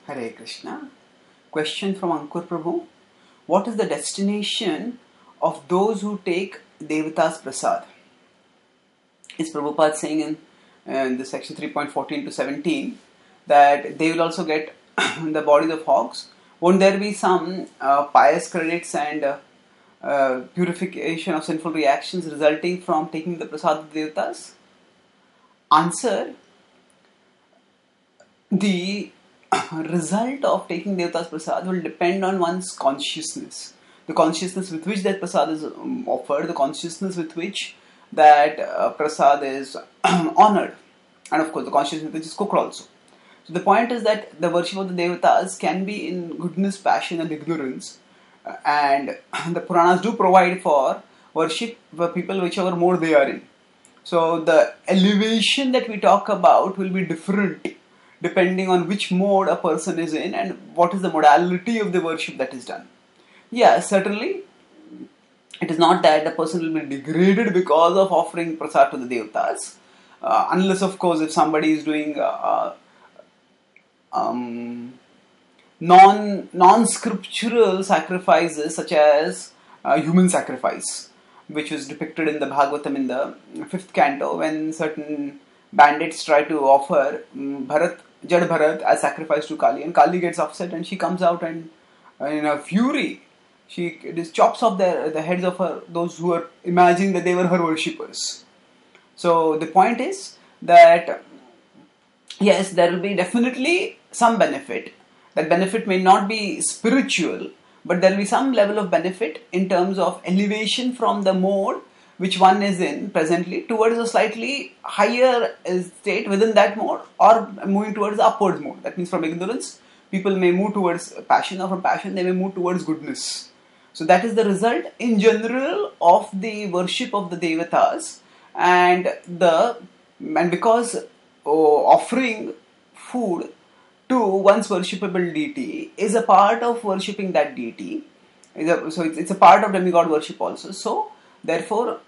Hare Krishna. Question from Ankur Prabhu. What is the destination of those who take Devata's Prasad? Is Prabhupada saying in the section 3.14 to 17 that they will also get the bodies of hogs? Won't there be some pious credits and purification of sinful reactions resulting from taking the Prasad of Devatas? Answer. The result of taking Devata's Prasad will depend on one's consciousness. The consciousness with which that Prasad is offered, the consciousness with which that Prasad is honored, and of course the consciousness with which is cooked also. So the point is that the worship of the Devatas can be in goodness, passion and ignorance, and the Puranas do provide for worship for people whichever mode they are in. So the elevation that we talk about will be different depending on which mode a person is in and what is the modality of the worship that is done. Yeah, certainly it is not that the person will be degraded because of offering prasad to the devatas, unless of course if somebody is doing non-scriptural sacrifices such as human sacrifice, which was depicted in the Bhagavatam in the 5th canto when certain bandits try to offer Jad Bharat as sacrifice to Kali, and Kali gets upset and she comes out and in a fury she just chops off the heads of those who are imagining that they were her worshippers. So the point is that yes, there will be definitely some benefit. That benefit may not be spiritual, but there will be some level of benefit in terms of elevation from the mode which one is in presently towards a slightly higher state within that mode, or moving towards the upwards mode. That means from ignorance, people may move towards passion, or from passion they may move towards goodness. So that is the result in general of the worship of the Devatas, and because offering food to one's worshipable deity is a part of worshipping that deity. So it's a part of demigod worship also. So therefore,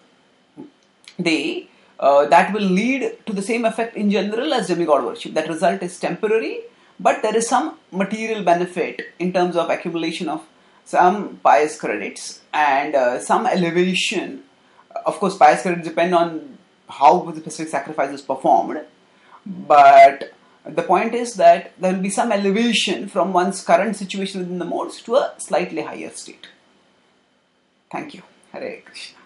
that will lead to the same effect in general as demigod worship. That result is temporary, but there is some material benefit in terms of accumulation of some pious credits and some elevation. Of course, pious credits depend on how the specific sacrifice is performed, but the point is that there will be some elevation from one's current situation within the modes to a slightly higher state. Thank you. Hare Krishna.